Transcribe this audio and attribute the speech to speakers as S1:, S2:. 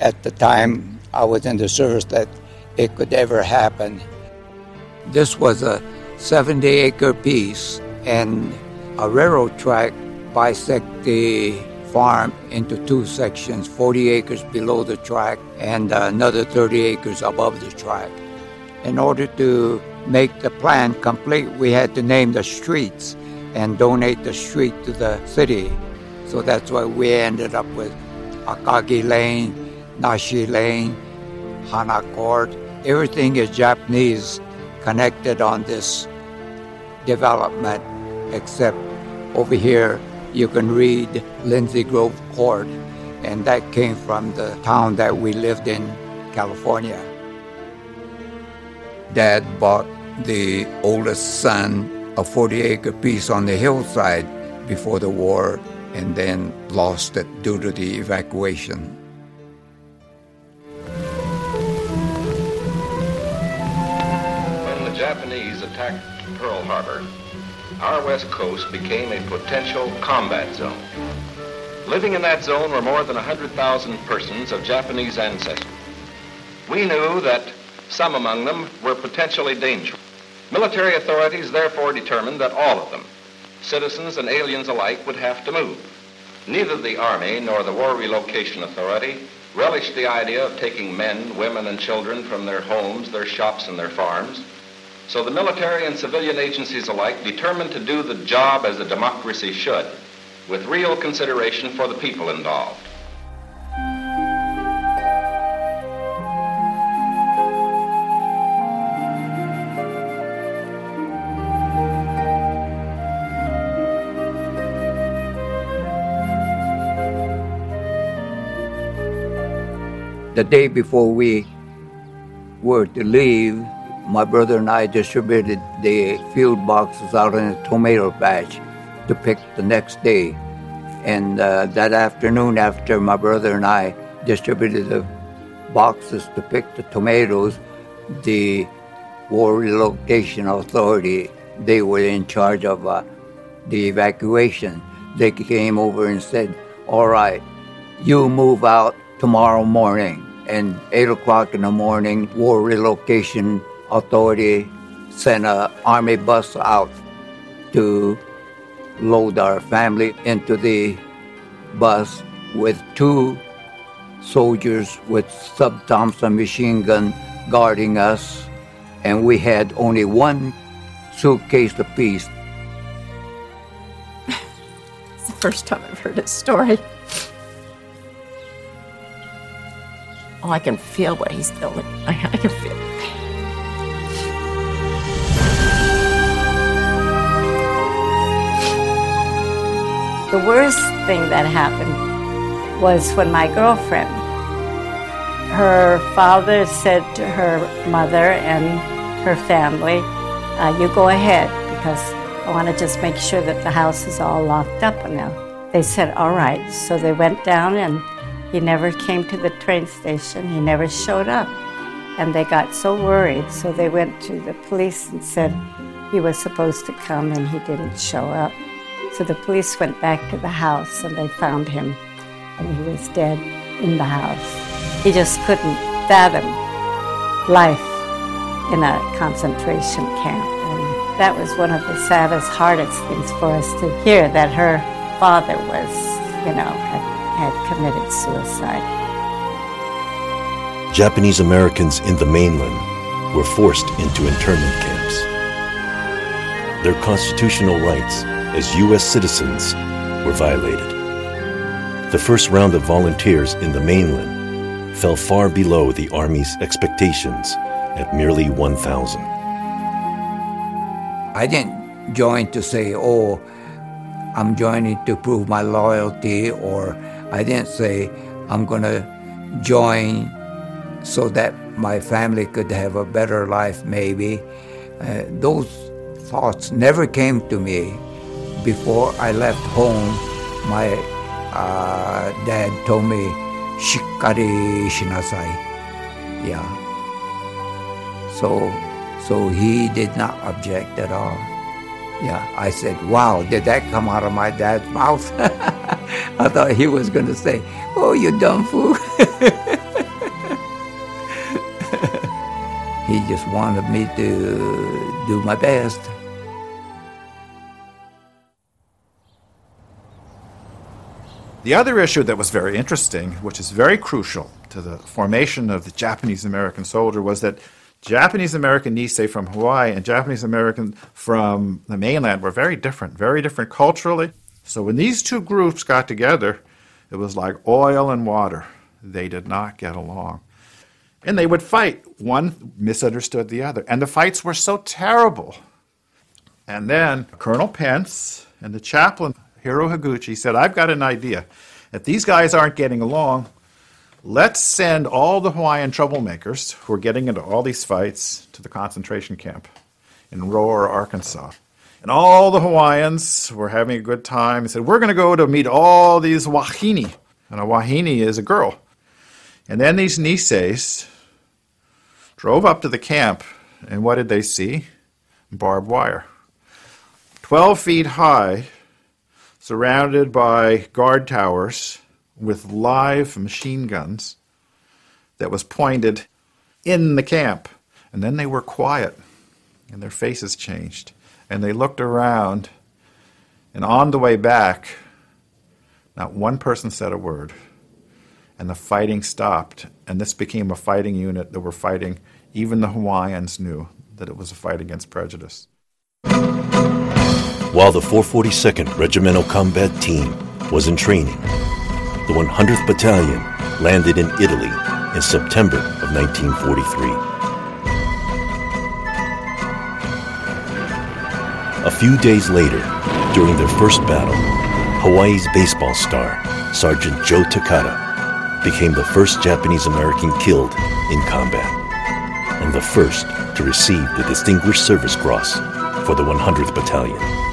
S1: at the time I was in the service that it could ever happen. This was a 70-acre piece, and a railroad track bisected the farm into two sections, 40 acres below the track and another 30 acres above the track. In order to make the plan complete, we had to name the streets and donate the street to the city. So that's why we ended up with Akagi Lane, Nashi Lane, Hana Court. Everything is Japanese connected on this development, except over here you can read Lindsay Grove Court, and that came from the town that we lived in, California. Dad bought the oldest son a 40-acre piece on the hillside before the war, and then lost it due to the evacuation.
S2: When the Japanese attacked Pearl Harbor, our west coast became a potential combat zone. Living in that zone were more than 100,000 persons of Japanese ancestry. We knew that some among them were potentially dangerous. Military authorities therefore determined that all of them, citizens and aliens alike, would have to move. Neither the Army nor the War Relocation Authority relished the idea of taking men, women, and children from their homes, their shops, and their farms. So the military and civilian agencies alike determined to do the job as a democracy should, with real consideration for the people involved.
S1: The day before we were to leave, my brother and I distributed the field boxes out in a tomato patch to pick the next day. And that afternoon, after my brother and I distributed the boxes to pick the tomatoes, the War Relocation Authority, they were in charge of the evacuation. They came over and said, all right, you move out tomorrow morning. And 8 o'clock in the morning, War Relocation Authority sent an army bus out to load our family into the bus with 2 soldiers with sub-Thompson machine gun guarding us, and we had only 1 suitcase apiece.
S3: It's the first time I've heard his story. Oh, I can feel what he's feeling. I can feel it.
S4: The worst thing that happened was when my girlfriend, her father said to her mother and her family, you go ahead, because I want to just make sure that the house is all locked up now. They said, all right. So they went down, and he never came to the train station. He never showed up. And they got so worried, so they went to the police and said he was supposed to come, and he didn't show up. So the police went back to the house, and they found him, and he was dead in the house. He just couldn't fathom life in a concentration camp. And that was one of the saddest, hardest things for us to hear, that her father was, had committed suicide.
S5: Japanese Americans in the mainland were forced into internment camps. Their constitutional rights as U.S. citizens were violated. The first round of volunteers in the mainland fell far below the Army's expectations at merely 1,000.
S1: I didn't join to say, I'm joining to prove my loyalty, or I didn't say I'm going to join so that my family could have a better life maybe. Those thoughts never came to me. Before I left home, my dad told me, "Shikkari shinasai." Yeah. So he did not object at all. Yeah, I said, wow, did that come out of my dad's mouth? I thought he was going to say, oh, you dumb fool. just wanted me to do my best.
S6: The other issue that was very interesting, which is very crucial to the formation of the Japanese-American soldier, was that Japanese-American Nisei from Hawaii and Japanese-American from the mainland were very different culturally. So when these two groups got together, it was like oil and water. They did not get along. And they would fight. One misunderstood the other. And the fights were so terrible. And then Colonel Pence and the chaplain, Hiro Higuchi, said, I've got an idea. If these guys aren't getting along, let's send all the Hawaiian troublemakers who are getting into all these fights to the concentration camp in Rohr, Arkansas. And all the Hawaiians were having a good time. They said, we're going to go to meet all these wahine. And a wahine is a girl. And then these Niseis drove up to the camp, and what did they see? Barbed wire. 12 feet high, surrounded by guard towers with live machine guns that was pointed in the camp. And then they were quiet, and their faces changed. And they looked around, and on the way back, not one person said a word. And the fighting stopped, and this became a fighting unit that were fighting. Even the Hawaiians knew that it was a fight against prejudice.
S5: While the 442nd Regimental Combat Team was in training, the 100th Battalion landed in Italy in September of 1943. A few days later, during their first battle, Hawaii's baseball star, Sergeant Joe Takata, became the first Japanese-American killed in combat, and the first to receive the Distinguished Service Cross for the 100th Battalion.